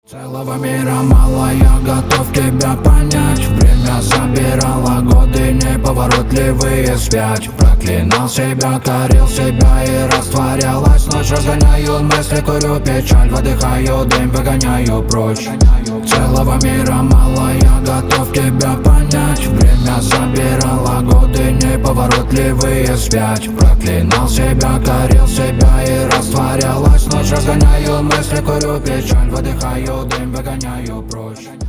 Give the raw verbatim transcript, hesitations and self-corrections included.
Целого мира мало, я готов тебя понять. Время забирало годы неповоротливые вспять. Проклинал себя, корил себя и растворялась ночь. Разгоняю мысли, курю печаль, выдыхаю дым, выгоняю прочь. Целого мира мало, я готов тебя понять. Время забирало годы неповоротливые вспять. Проклинал себя, корил себя и растворялась ночь. Разгоняю мысли, курю печаль, выдыхаю дым, выгоняю прочь.